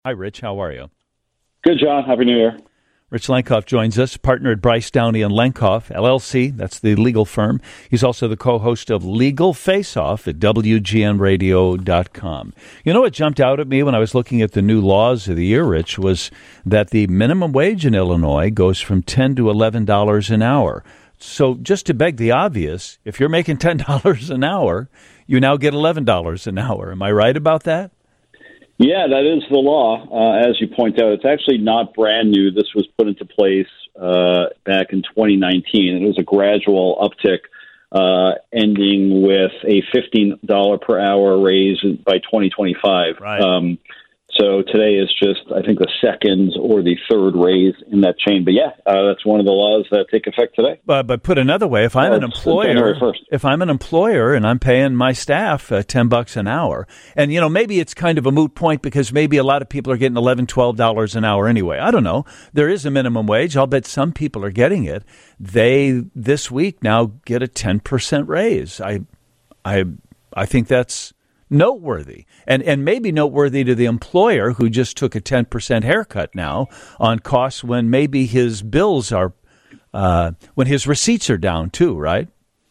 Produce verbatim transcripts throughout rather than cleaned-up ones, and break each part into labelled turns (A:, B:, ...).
A: Hi, Rich. How are you?
B: Good, John. Happy New Year.
A: Rich Lenkoff joins us, partner at Bryce Downey and Lenkoff, L L C. That's the legal firm. He's also the co-host of Legal Face-Off at W G N radio dot com. You know what jumped out at me when I was looking at the new laws of the year, Rich, was that the minimum wage in Illinois goes from ten to eleven dollars an hour. So just to beg the obvious, if you're making ten dollars an hour, you now get eleven dollars an hour. Am I right about that?
B: Yeah, that is the law. Uh, as you point out, it's actually not brand new. This was put into place uh, back in twenty nineteen. It was a gradual uptick, uh, ending with a fifteen dollars per hour raise by twenty twenty-five.
A: Right.
B: Um, so today is just, I think, the second or the third raise in that chain. But yeah, uh, that's one of the laws that take effect today.
A: But but put another way, if I'm
B: uh,
A: an employer, if I'm an employer and I'm paying my staff uh, ten bucks an hour, and you know maybe it's kind of a moot point because maybe a lot of people are getting eleven, twelve dollars an hour anyway. I don't know. There is a minimum wage. I'll bet some people are getting it. They this week now get a ten percent raise. I I I think that's noteworthy, and and maybe noteworthy to the employer who just took a ten percent haircut now on costs when maybe his bills are, uh, when his receipts are down too, right?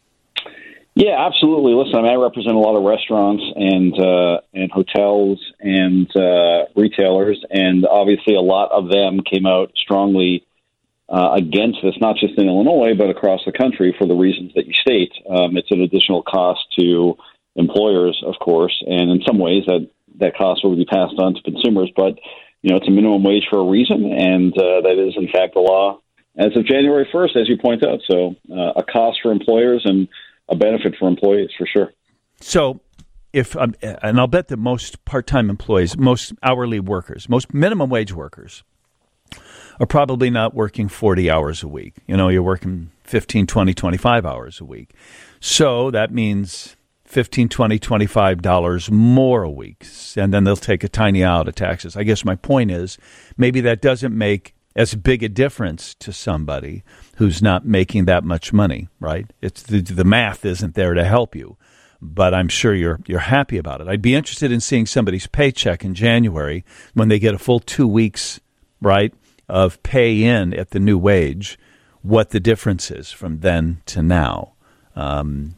B: Yeah, absolutely. Listen, I, mean, I represent a lot of restaurants and uh, and hotels and uh, retailers, and obviously a lot of them came out strongly uh, against this, not just in Illinois, but across the country for the reasons that you state. Um, it's an additional cost to employers, of course, and in some ways that, that cost will be passed on to consumers. But, you know, it's a minimum wage for a reason, and uh, that is, in fact, the law as of January first, as you point out. So uh, a cost for employers and a benefit for employees, for sure.
A: So if, um, and I'll bet that most part-time employees, most hourly workers, most minimum wage workers are probably not working forty hours a week. You know, you're working fifteen, twenty, twenty-five hours a week. So that means fifteen, twenty, twenty-five dollars more a week, and then they'll take a tiny out of taxes. I guess my point is maybe that doesn't make as big a difference to somebody who's not making that much money, right? It's the, the math isn't there to help you, but I'm sure you're you're happy about it. I'd be interested in seeing somebody's paycheck in January when they get a full two weeks, right, of pay in at the new wage, what the difference is from then to now. Um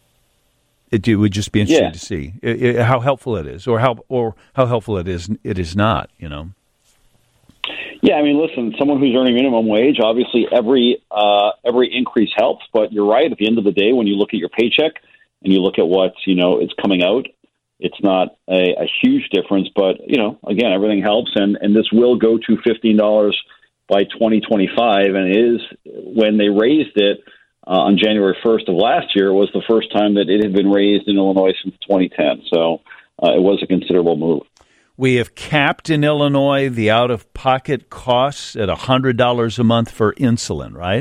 A: It, it would just be interesting
B: yeah.
A: to see it, it, how helpful it is, or how or how helpful it is. It is not, you know.
B: Yeah, I mean, listen, someone who's earning minimum wage, obviously every uh, every increase helps. But you're right. At the end of the day, when you look at your paycheck and you look at what you know is coming out, it's not a, a huge difference. But you know, again, everything helps, and, and this will go to fifteen dollars by twenty twenty-five, and it is when they raised it. Uh, on January first of last year was the first time that it had been raised in Illinois since twenty ten. So uh, it was a considerable move.
A: We have capped in Illinois the out-of-pocket costs at one hundred dollars a month for insulin, right?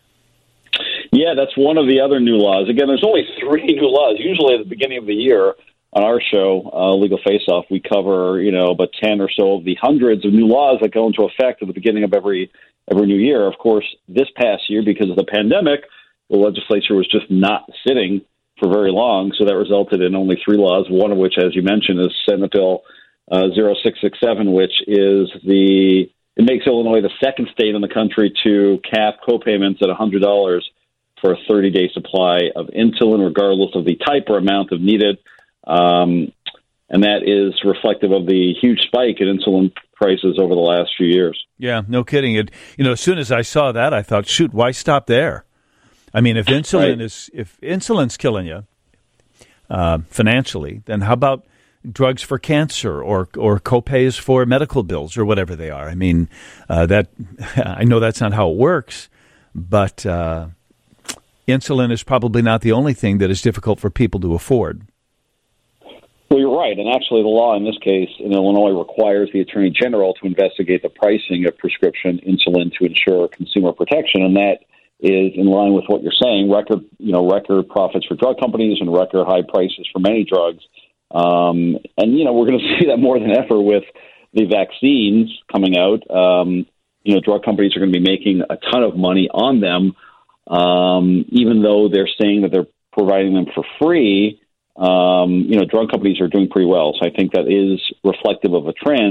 B: Yeah, that's one of the other new laws. Again, there's only three new laws. Usually at the beginning of the year on our show, uh, Legal Face-Off, we cover, you know, about ten or so of the hundreds of new laws that go into effect at the beginning of every every new year. Of course, this past year, because of the pandemic, the legislature was just not sitting for very long, so that resulted in only three laws, one of which, as you mentioned, is Senate Bill uh, oh six six seven, which is the it makes Illinois the second state in the country to cap co-payments at one hundred dollars for a thirty-day supply of insulin, regardless of the type or amount of needed. Um, and that is reflective of the huge spike in insulin prices over the last few years.
A: Yeah, no kidding. It, you know, as soon as I saw that, I thought, shoot, why stop there? I mean, if insulin
B: right.
A: is if insulin's killing you uh, financially, then how about drugs for cancer or or copays for medical bills or whatever they are? I mean, uh, that I know that's not how it works, but uh, insulin is probably not the only thing that is difficult for people to afford.
B: Well, you're right. And actually, the law in this case in Illinois requires the Attorney General to investigate the pricing of prescription insulin to ensure consumer protection. And that is in line with what you're saying, record, you know, record profits for drug companies and record high prices for many drugs. Um, and, you know, we're going to see that more than ever with the vaccines coming out. Um, you know, drug companies are going to be making a ton of money on them, um, even though they're saying that they're providing them for free. Um, you know, drug companies are doing pretty well. So I think that is reflective of a trend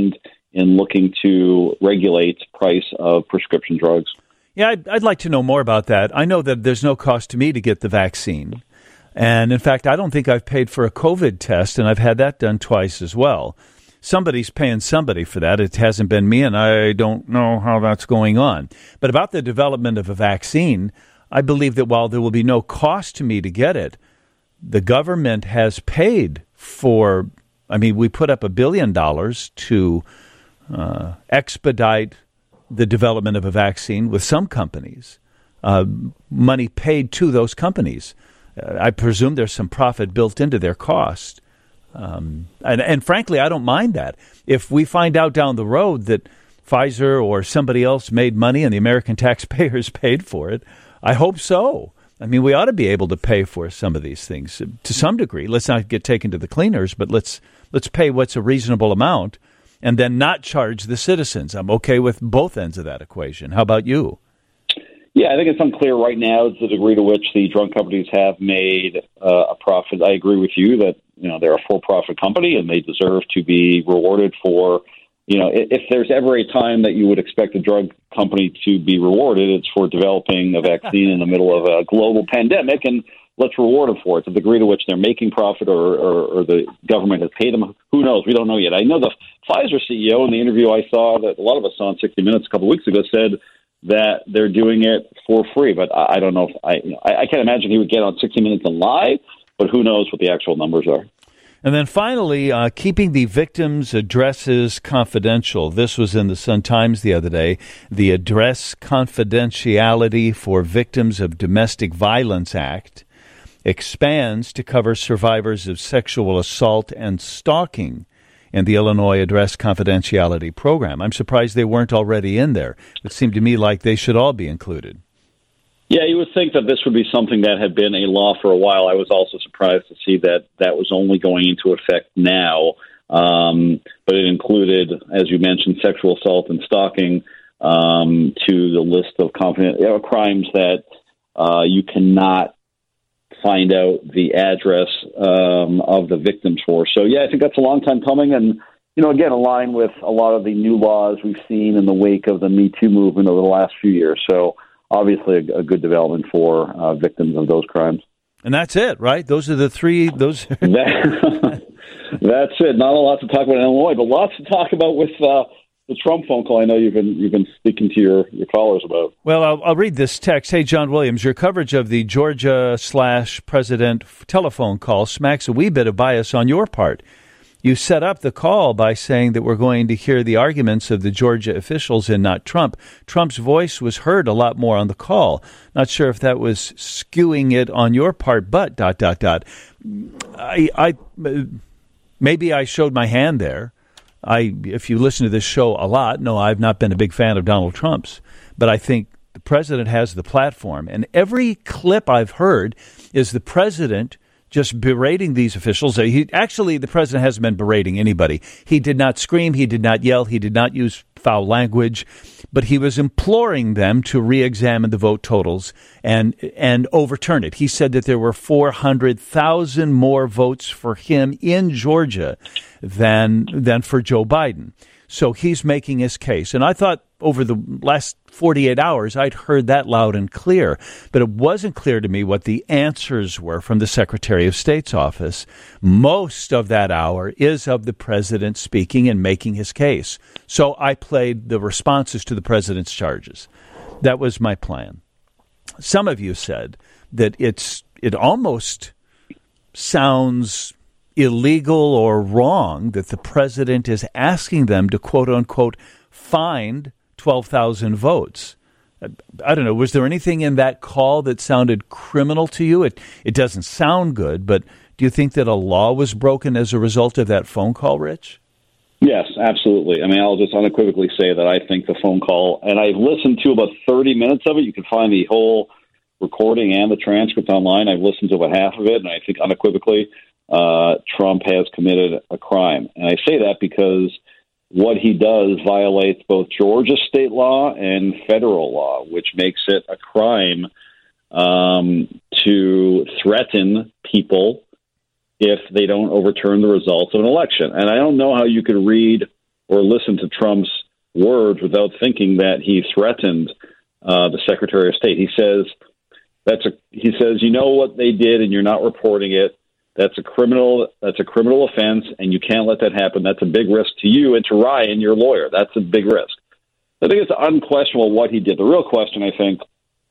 B: in looking to regulate price of prescription drugs.
A: Yeah, I'd, I'd like to know more about that. I know that there's no cost to me to get the vaccine. And in fact, I don't think I've paid for a COVID test, and I've had that done twice as well. Somebody's paying somebody for that. It hasn't been me, and I don't know how that's going on. But about the development of a vaccine, I believe that while there will be no cost to me to get it, the government has paid for, I mean, we put up a billion dollars to uh, expedite the development of a vaccine with some companies, uh, money paid to those companies. Uh, I presume there's some profit built into their cost. Um, and, and frankly, I don't mind that. If we find out down the road that Pfizer or somebody else made money and the American taxpayers paid for it, I hope so. I mean, we ought to be able to pay for some of these things to some degree. Let's not get taken to the cleaners, but let's let's pay what's a reasonable amount and then not charge the citizens. I'm okay with both ends of that equation. How about you?
B: Yeah, I think it's unclear right now the degree to which the drug companies have made uh, a profit. I agree with you that, you know, they're a for-profit company and they deserve to be rewarded for, you know, if there's ever a time that you would expect a drug company to be rewarded, it's for developing a vaccine in the middle of a global pandemic, and let's reward them for it. The degree to which they're making profit or, or, or the government has paid them, who knows? We don't know yet. I know the Pfizer C E O in the interview I saw that a lot of us saw on sixty minutes a couple of weeks ago said that they're doing it for free, but I, I don't know if I, you know, I, I can't imagine he would get on sixty minutes and lie, but who knows what the actual numbers are.
A: And then finally, uh, keeping the victims' addresses confidential. This was in the Sun-Times the other day. The Address Confidentiality for Victims of Domestic Violence Act expands to cover survivors of sexual assault and stalking in the Illinois Address Confidentiality Program. I'm surprised they weren't already in there. It seemed to me like they should all be included.
B: Yeah, you would think that this would be something that had been a law for a while. I was also surprised to see that that was only going into effect now. Um, but it included, as you mentioned, sexual assault and stalking um, to the list of confident, you know, crimes that uh, you cannot find out the address um, of the victims for. So, yeah, I think that's a long time coming. And, you know, again, aligned with a lot of the new laws we've seen in the wake of the Me Too movement over the last few years. So, obviously, a, a good development for uh, victims of those crimes.
A: And that's it, right? Those are the three. Those.
B: that, that's it. Not a lot to talk about in Illinois, but lots to talk about with uh, the Trump phone call. I know you've been you've been speaking to your, your callers about.
A: Well, I'll, I'll read this text. Hey, John Williams, your coverage of the Georgia slash president telephone call smacks a wee bit of bias on your part. You set up the call by saying that we're going to hear the arguments of the Georgia officials and not Trump. Trump's voice was heard a lot more on the call. Not sure if that was skewing it on your part, but dot, dot, dot. I, I, maybe I showed my hand there. I, if you listen to this show a lot, no, I've not been a big fan of Donald Trump's, but I think the president has the platform. And every clip I've heard is the president just berating these officials. He actually, the president hasn't been berating anybody. He did not scream. He did not yell. He did not use foul language, but he was imploring them to re-examine the vote totals and and overturn it. He said that there were four hundred thousand more votes for him in Georgia than than for Joe Biden. So he's making his case. And I thought over the last forty-eight hours, I'd heard that loud and clear. But it wasn't clear to me what the answers were from the Secretary of State's office. Most of that hour is of the president speaking and making his case. So I played the responses to the president's charges. That was my plan. Some of you said that it's it almost sounds illegal or wrong that the president is asking them to, quote unquote, find twelve thousand votes. I don't know. Was there anything in that call that sounded criminal to you? It it doesn't sound good, but do you think that a law was broken as a result of that phone call, Rich?
B: Yes, absolutely. I mean, I'll just unequivocally say that I think the phone call, and I've listened to about thirty minutes of it. You can find the whole recording and the transcript online. I've listened to about half of it, and I think unequivocally uh, Trump has committed a crime. And I say that because what he does violates both Georgia state law and federal law, which makes it a crime um, to threaten people if they don't overturn the results of an election. And I don't know how you could read or listen to Trump's words without thinking that he threatened uh, the Secretary of State. He says that's a he says you know what they did and you're not reporting it. That's a criminal that's a criminal offense, and you can't let that happen. That's a big risk to you and to Ryan, your lawyer. That's a big risk. I think it's unquestionable what he did. The real question, I think,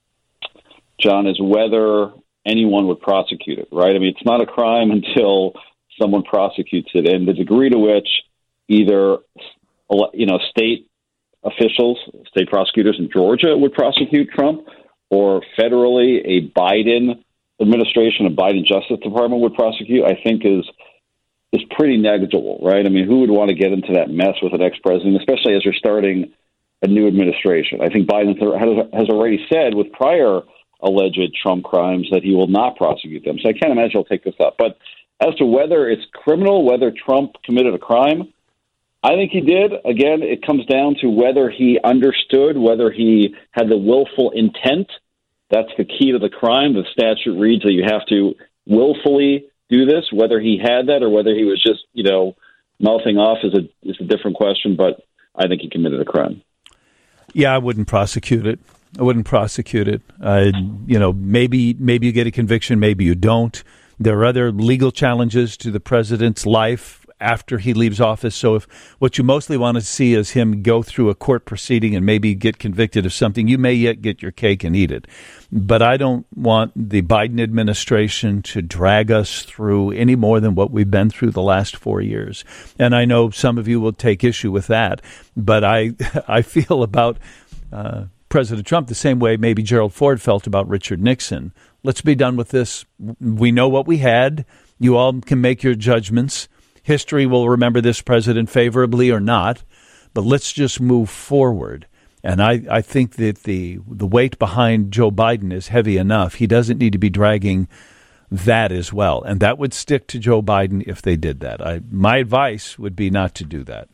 B: John, is whether anyone would prosecute it, right? I mean, it's not a crime until someone prosecutes it, and the degree to which either, you know, state officials, state prosecutors in Georgia would prosecute Trump, or federally a Biden administration, a Biden Justice Department would prosecute, I think is is pretty negligible, right? I mean, who would want to get into that mess with an ex-president, especially as you're starting a new administration? I think Biden has already said with prior alleged Trump crimes that he will not prosecute them. So I can't imagine he'll take this up. But as to whether it's criminal, whether Trump committed a crime, I think he did. Again, it comes down to whether he understood, whether he had the willful intent. That's the key to the crime. The statute reads that you have to willfully do this. Whether he had that or whether he was just, you know, mouthing off is a is a different question. But I think he committed a crime.
A: Yeah, I wouldn't prosecute it. I wouldn't prosecute it. Uh, you know, maybe maybe you get a conviction, maybe you don't. There are other legal challenges to the president's life after he leaves office. So if what you mostly want to see is him go through a court proceeding and maybe get convicted of something, you may yet get your cake and eat it. But I don't want the Biden administration to drag us through any more than what we've been through the last four years. And I know some of you will take issue with that, but I I feel about uh, President Trump the same way maybe Gerald Ford felt about Richard Nixon. Let's be done with this. We know what we had. You all can make your judgments. History will remember this president favorably or not, but let's just move forward. And I, I think that the the weight behind Joe Biden is heavy enough. He doesn't need to be dragging that as well. And that would stick to Joe Biden if they did that. I, my advice would be not to do that.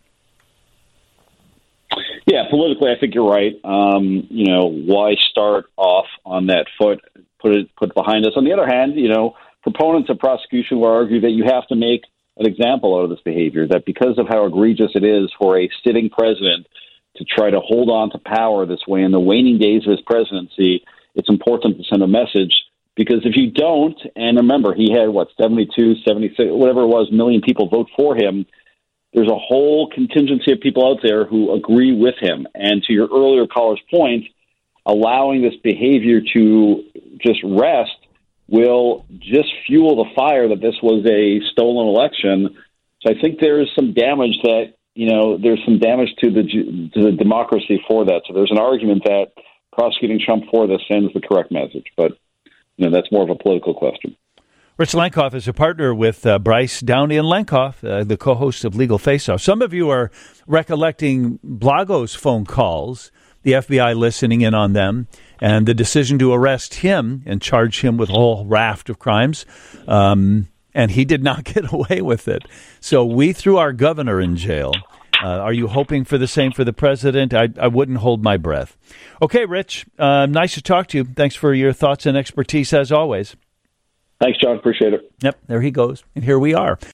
B: Yeah, politically, I think you're right. Um, you know, why start off on that foot, put it put it behind us? On the other hand, you know, proponents of prosecution will argue that you have to make an example out of this behavior, that because of how egregious it is for a sitting president to try to hold on to power this way in the waning days of his presidency, it's important to send a message. Because if you don't, and remember, he had, what, seventy-two, seventy-six, whatever it was, million people vote for him, there's a whole contingency of people out there who agree with him. And to your earlier caller's point, allowing this behavior to just rest will just fuel the fire that this was a stolen election. So I think there is some damage that, you know, there's some damage to the to the democracy for that. So there's an argument that prosecuting Trump for this sends the correct message. But, you know, that's more of a political question.
A: Rich Lenkov is a partner with uh, Bryce Downey and Lenkov, uh, the co-host of Legal Face-Off. Some of you are recollecting Blago's phone calls, the F B I listening in on them, and the decision to arrest him and charge him with a whole raft of crimes. Um, and he did not get away with it. So we threw our governor in jail. Uh, are you hoping for the same for the president? I, I wouldn't hold my breath. Okay, Rich, uh, nice to talk to you. Thanks for your thoughts and expertise as always.
B: Thanks, John. Appreciate it.
A: Yep, there he goes. And here we are.